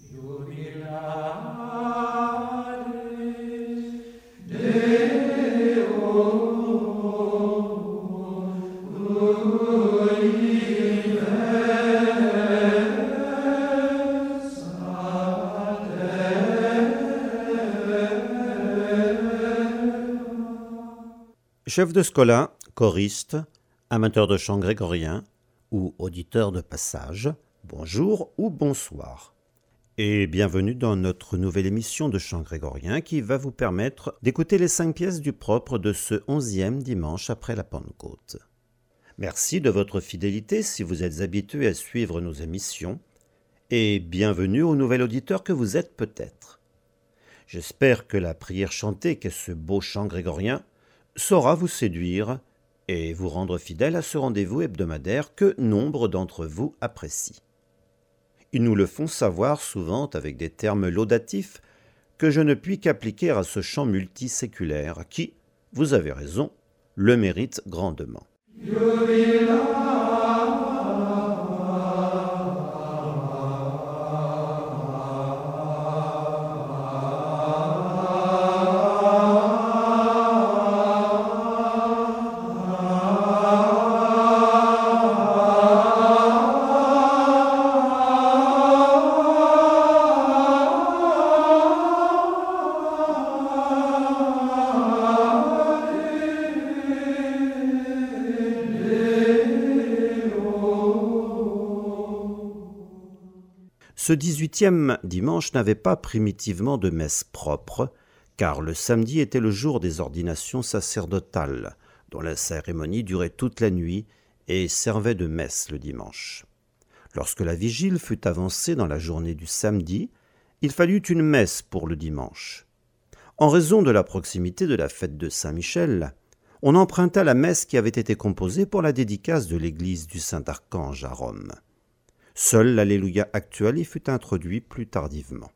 Chef de scola, choriste, amateur de chant grégorien ou auditeur de passage, bonjour ou bonsoir. Et bienvenue dans notre nouvelle émission de chant grégorien qui va vous permettre d'écouter les 5 pièces du propre de ce 11e dimanche après la Pentecôte. Merci de votre fidélité si vous êtes habitué à suivre nos émissions et bienvenue aux nouveaux auditeurs que vous êtes peut-être. J'espère que la prière chantée qu'est ce beau chant grégorien saura vous séduire et vous rendre fidèle à ce rendez-vous hebdomadaire que nombre d'entre vous apprécient. Ils nous le font savoir souvent avec des termes laudatifs que je ne puis qu'appliquer à ce chant multiséculaire qui, vous avez raison, le mérite grandement. Ce 18e dimanche n'avait pas primitivement de messe propre, car le samedi était le jour des ordinations sacerdotales, dont la cérémonie durait toute la nuit et servait de messe le dimanche. Lorsque la vigile fut avancée dans la journée du samedi, il fallut une messe pour le dimanche. En raison de la proximité de la fête de Saint-Michel, on emprunta la messe qui avait été composée pour la dédicace de l'église du Saint-Archange à Rome. Seul l'Alléluia actuel y fut introduit plus tardivement.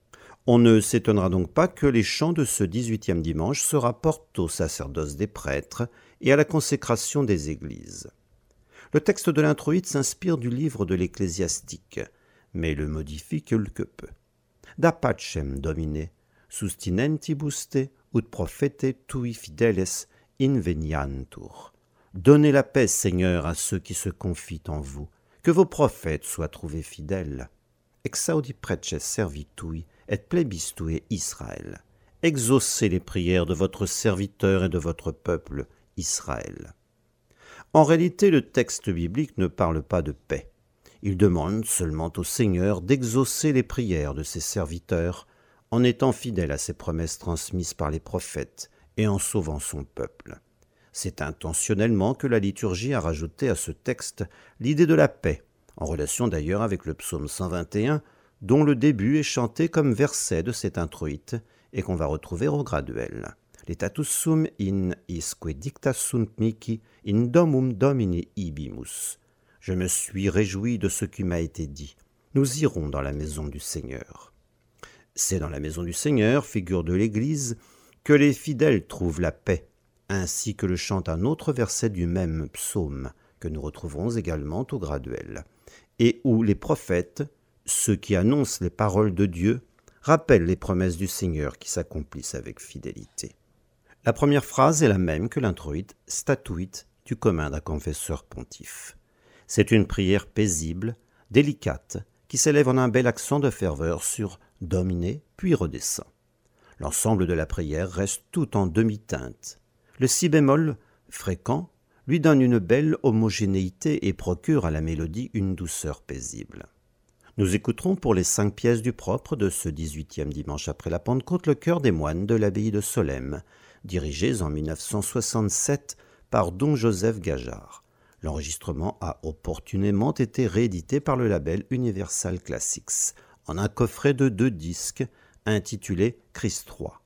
On ne s'étonnera donc pas que les chants de ce 18e dimanche se rapportent au sacerdoce des prêtres et à la consécration des églises. Le texte de l'introïte s'inspire du livre de l'Ecclésiastique, mais le modifie quelque peu. Da pacem Domine, sustinentibus te, ut prophete tui fideles inveniantur. Donnez la paix, Seigneur, à ceux qui se confient en vous, que vos prophètes soient trouvés fidèles. Exaudi preces servitui et plebistue Israël. Exaucez les prières de votre serviteur et de votre peuple, Israël. En réalité, le texte biblique ne parle pas de paix. Il demande seulement au Seigneur d'exaucer les prières de ses serviteurs en étant fidèle à ses promesses transmises par les prophètes et en sauvant son peuple. C'est intentionnellement que la liturgie a rajouté à ce texte l'idée de la paix, en relation d'ailleurs avec le psaume 121, dont le début est chanté comme verset de cet introïte et qu'on va retrouver au graduel. Letatus sum in isque dicta sunt mihi in domum domini ibimus. Je me suis réjoui de ce qui m'a été dit. Nous irons dans la maison du Seigneur. C'est dans la maison du Seigneur, figure de l'Église, que les fidèles trouvent la paix, ainsi que le chante un autre verset du même psaume, que nous retrouverons également au graduel, et où les prophètes, ceux qui annoncent les paroles de Dieu, rappellent les promesses du Seigneur qui s'accomplissent avec fidélité. La première phrase est la même que l'introïte statuit du commun d'un confesseur pontife. C'est une prière paisible, délicate, qui s'élève en un bel accent de ferveur sur « Domine » puis redescend. L'ensemble de la prière reste tout en demi-teinte. Le si bémol, fréquent, lui donne une belle homogénéité et procure à la mélodie une douceur paisible. Nous écouterons pour les 5 pièces du propre de ce 18e dimanche après la Pentecôte le chœur des moines de l'abbaye de Solesmes, dirigés en 1967 par Don Joseph Gajard. L'enregistrement a opportunément été réédité par le label Universal Classics en un coffret de 2 disques intitulé Christ 3.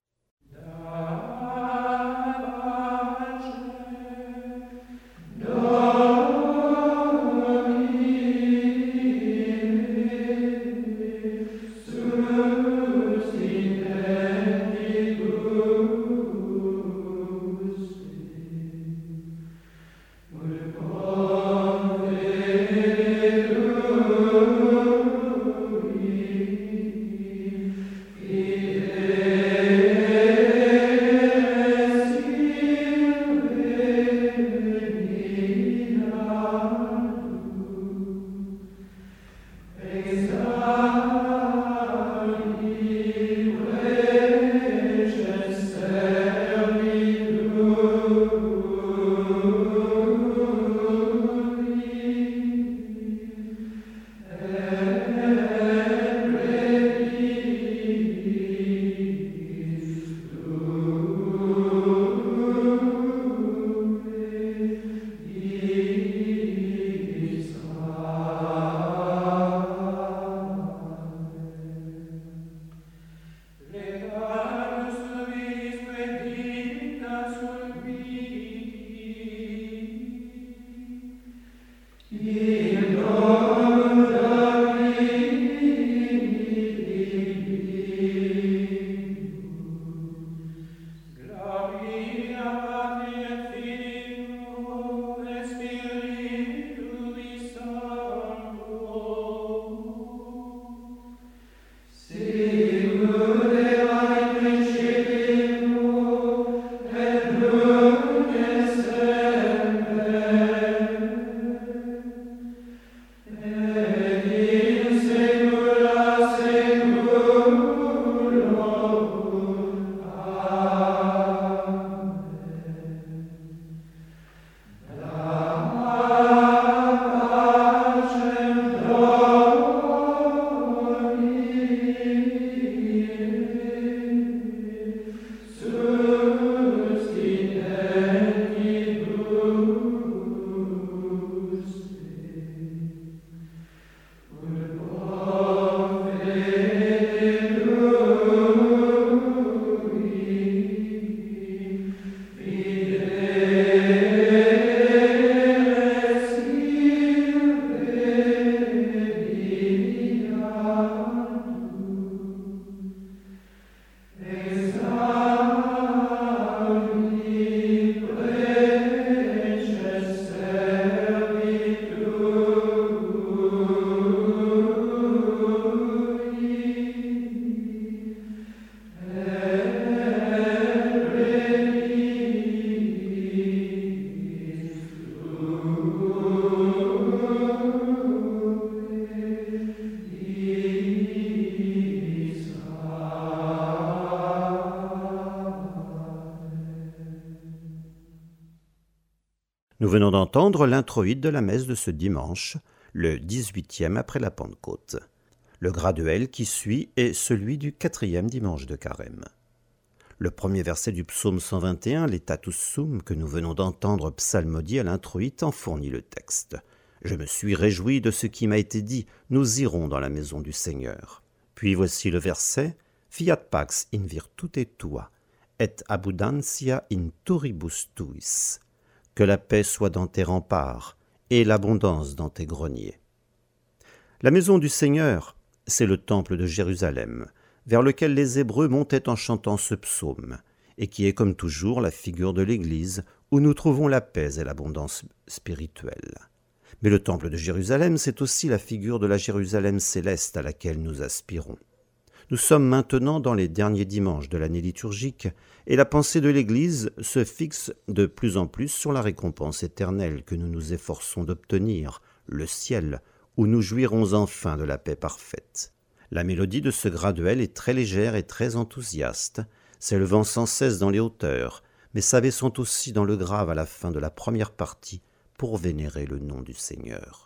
Nous venons d'entendre l'introïde de la messe de ce dimanche, le 18e après la Pentecôte. Le graduel qui suit est celui du 4e dimanche de Carême. Le premier verset du psaume 121, l'Etatus Sum, que nous venons d'entendre psalmodier à l'introïte, en fournit le texte. « Je me suis réjoui de ce qui m'a été dit, nous irons dans la maison du Seigneur. » Puis voici le verset « Fiat pax in virtute tua, et abundantia in turibus tuis. » Que la paix soit dans tes remparts et l'abondance dans tes greniers. La maison du Seigneur, c'est le temple de Jérusalem, vers lequel les Hébreux montaient en chantant ce psaume, et qui est comme toujours la figure de l'Église où nous trouvons la paix et l'abondance spirituelle. Mais le temple de Jérusalem, c'est aussi la figure de la Jérusalem céleste à laquelle nous aspirons. Nous sommes maintenant dans les derniers dimanches de l'année liturgique, et la pensée de l'Église se fixe de plus en plus sur la récompense éternelle que nous nous efforçons d'obtenir, le ciel, où nous jouirons enfin de la paix parfaite. La mélodie de ce graduel est très légère et très enthousiaste, s'élevant sans cesse dans les hauteurs, mais s'abaissant aussi dans le grave à la fin de la première partie pour vénérer le nom du Seigneur.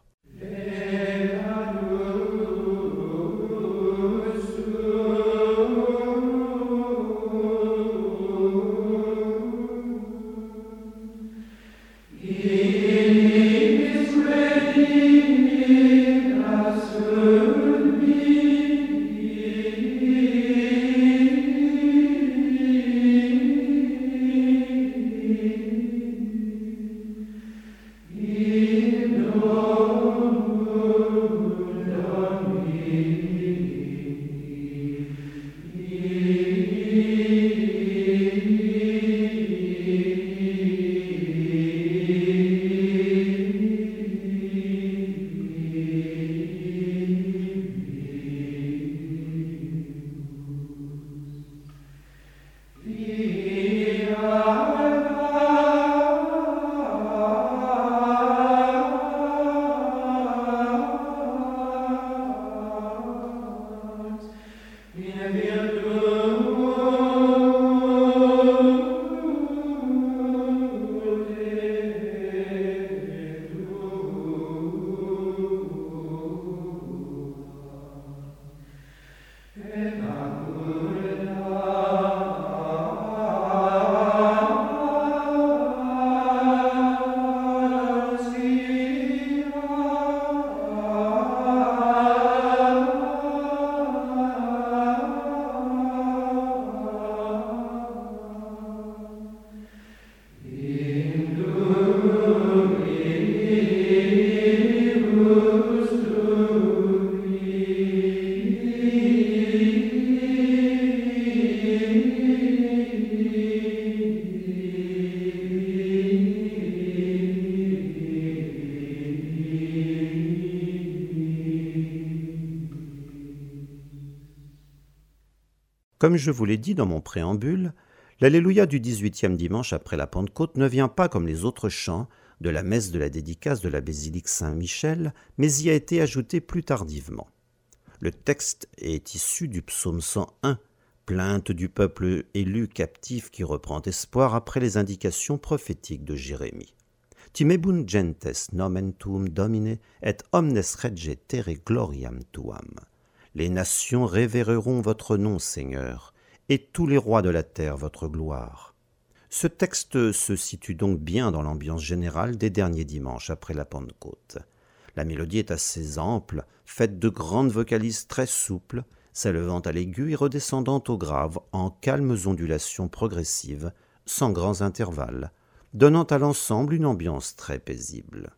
Comme je vous l'ai dit dans mon préambule, l'Alléluia du 18e dimanche après la Pentecôte ne vient pas comme les autres chants de la messe de la dédicace de la basilique Saint-Michel, mais y a été ajouté plus tardivement. Le texte est issu du psaume 101, plainte du peuple élu captif qui reprend espoir après les indications prophétiques de Jérémie. Timebunt gentes nomen tuum Domine et omnes rege terre gloriam tuam. Les nations révéreront votre nom, Seigneur, et tous les rois de la terre votre gloire. Ce texte se situe donc bien dans l'ambiance générale des derniers dimanches après la Pentecôte. La mélodie est assez ample, faite de grandes vocalises très souples, s'élevant à l'aigu et redescendant au grave en calmes ondulations progressives, sans grands intervalles, donnant à l'ensemble une ambiance très paisible.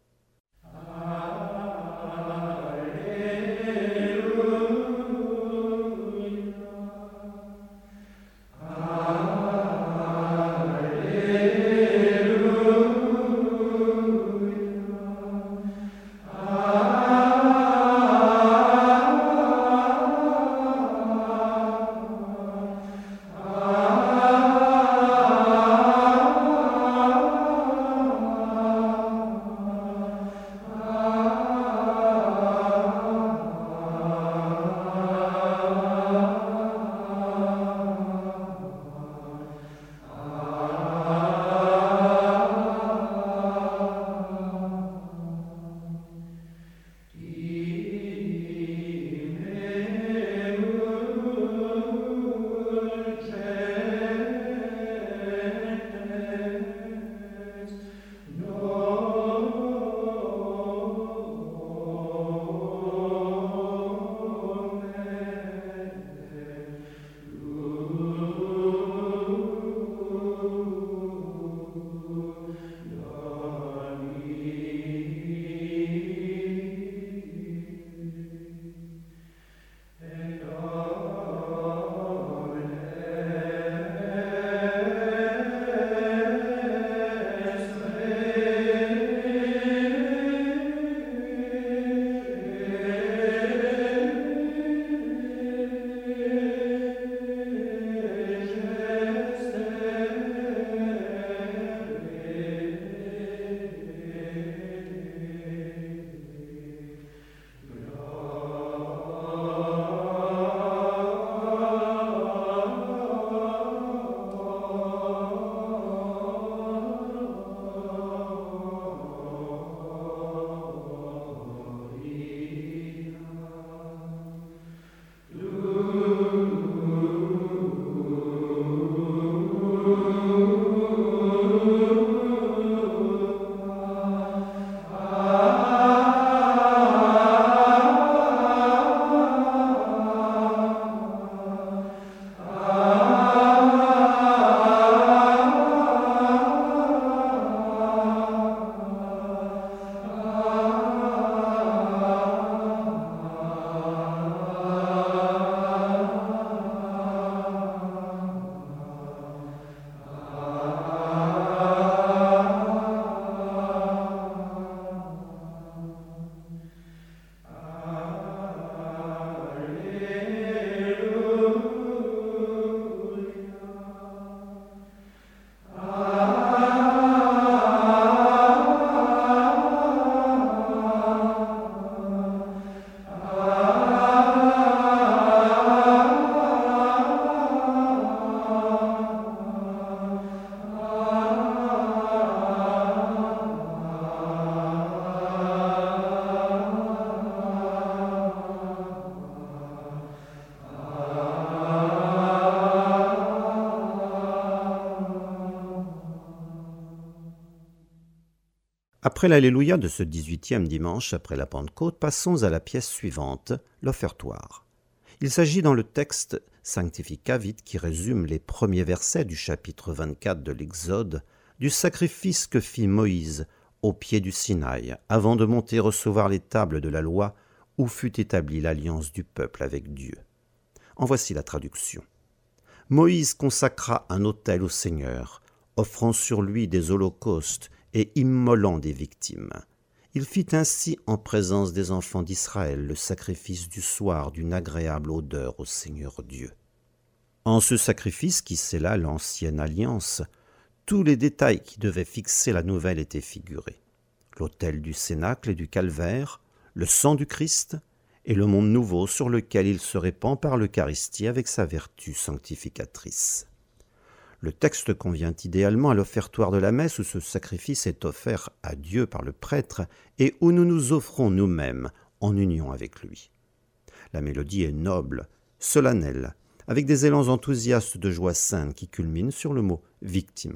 Après l'Alléluia de ce 18e dimanche après la Pentecôte, passons à la pièce suivante, l'offertoire. Il s'agit dans le texte Sanctificavit qui résume les premiers versets du chapitre 24 de l'Exode, du sacrifice que fit Moïse au pied du Sinaï, avant de monter recevoir les tables de la loi où fut établie l'alliance du peuple avec Dieu. En voici la traduction. Moïse consacra un autel au Seigneur, offrant sur lui des holocaustes et immolant des victimes. Il fit ainsi en présence des enfants d'Israël le sacrifice du soir d'une agréable odeur au Seigneur Dieu. En ce sacrifice qui scella l'ancienne alliance, tous les détails qui devaient fixer la nouvelle étaient figurés. L'autel du Cénacle et du Calvaire, le sang du Christ et le monde nouveau sur lequel il se répand par l'Eucharistie avec sa vertu sanctificatrice. Le texte convient idéalement à l'offertoire de la messe où ce sacrifice est offert à Dieu par le prêtre et où nous nous offrons nous-mêmes en union avec lui. La mélodie est noble, solennelle, avec des élans enthousiastes de joie sainte qui culminent sur le mot « victimas ».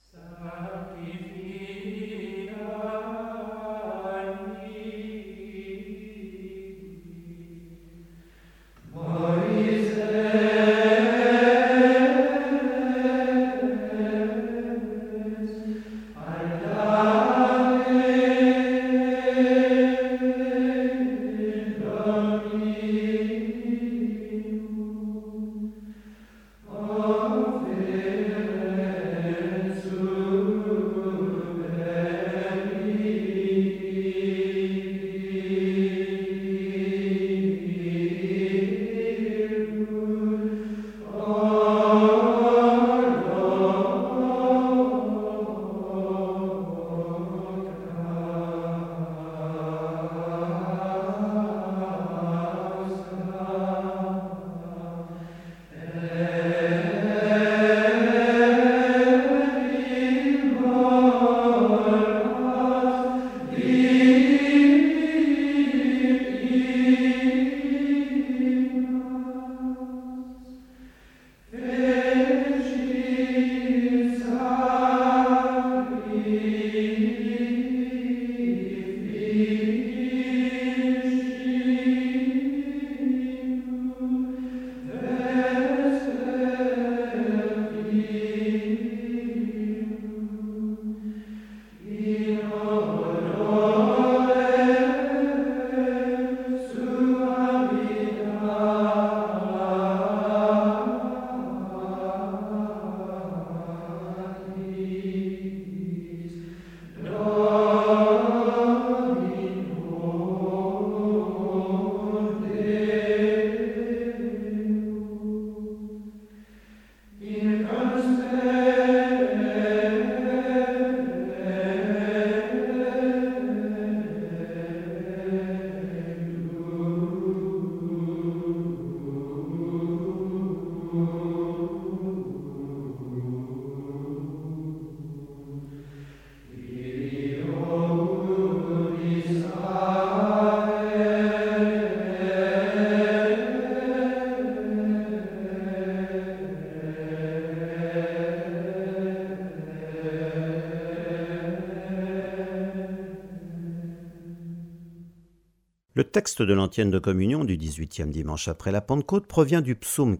Le texte de l'antienne de communion du 18e dimanche après la Pentecôte provient du psaume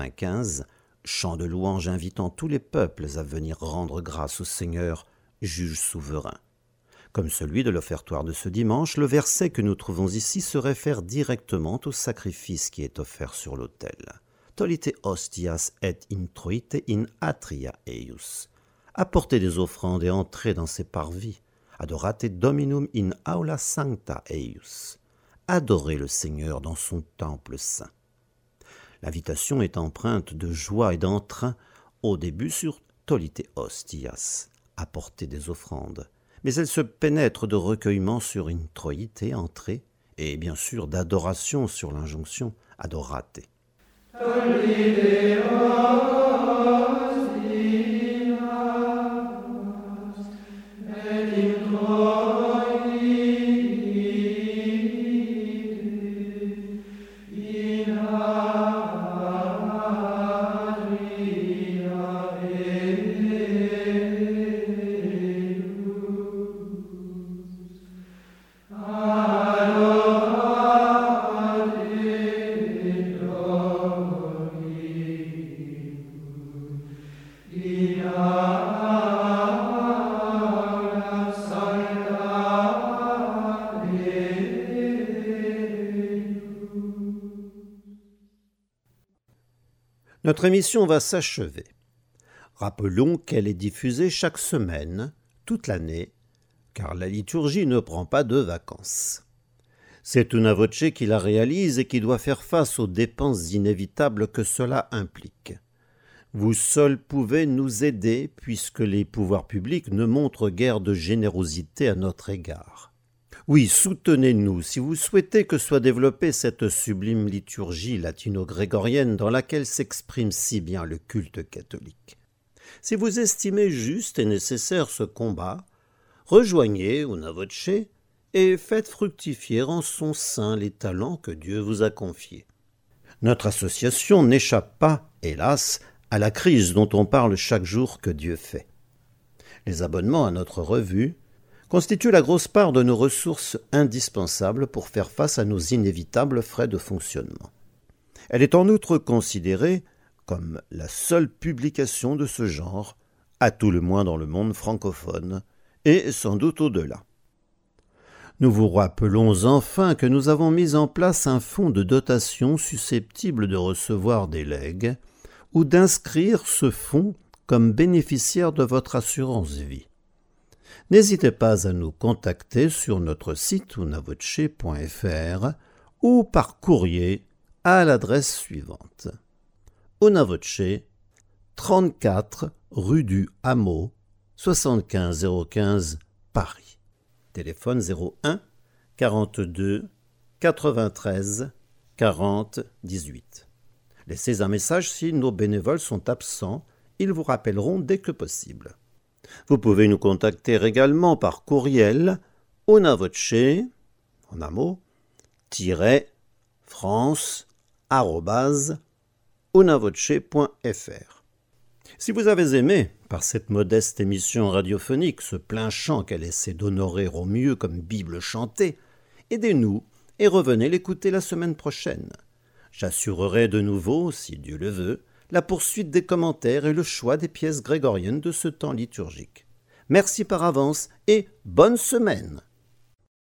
95, chant de louange invitant tous les peuples à venir rendre grâce au Seigneur, juge souverain. Comme celui de l'offertoire de ce dimanche, le verset que nous trouvons ici se réfère directement au sacrifice qui est offert sur l'autel. Tolite hostias et introite in atria eius. Apportez des offrandes et entrez dans ses parvis. Adorate Dominum in aula sancta eius. Adorez le Seigneur dans son temple saint. L'invitation est empreinte de joie et d'entrain, au début sur Tolite hostias, apporter des offrandes, mais elle se pénètre de recueillement sur introite, entrée, et bien sûr d'adoration sur l'injonction adorate. Notre émission va s'achever. Rappelons qu'elle est diffusée chaque semaine, toute l'année, car la liturgie ne prend pas de vacances. C'est Una Voce qui la réalise et qui doit faire face aux dépenses inévitables que cela implique. Vous seuls pouvez nous aider puisque les pouvoirs publics ne montrent guère de générosité à notre égard. Oui, soutenez-nous si vous souhaitez que soit développée cette sublime liturgie latino-grégorienne dans laquelle s'exprime si bien le culte catholique. Si vous estimez juste et nécessaire ce combat, rejoignez Una Voce et faites fructifier en son sein les talents que Dieu vous a confiés. Notre association n'échappe pas, hélas, à la crise dont on parle chaque jour que Dieu fait. Les abonnements à notre revue constituent la grosse part de nos ressources indispensables pour faire face à nos inévitables frais de fonctionnement. Elle est en outre considérée comme la seule publication de ce genre, à tout le moins dans le monde francophone, et sans doute au-delà. Nous vous rappelons enfin que nous avons mis en place un fonds de dotation susceptible de recevoir des legs ou d'inscrire ce fonds comme bénéficiaire de votre assurance vie. N'hésitez pas à nous contacter sur notre site unavoce.fr ou par courrier à l'adresse suivante. Una Voce, 34 rue du Hameau, 75 015 Paris. Téléphone 01 42 93 40 18. Laissez un message si nos bénévoles sont absents, ils vous rappelleront dès que possible. Vous pouvez nous contacter également par courriel unavoce, en un mot, _france@unavoce.fr. Si vous avez aimé, par cette modeste émission radiophonique, ce plein chant qu'elle essaie d'honorer au mieux comme Bible chantée, aidez-nous et revenez l'écouter la semaine prochaine. J'assurerai de nouveau, si Dieu le veut, la poursuite des commentaires et le choix des pièces grégoriennes de ce temps liturgique. Merci par avance et bonne semaine!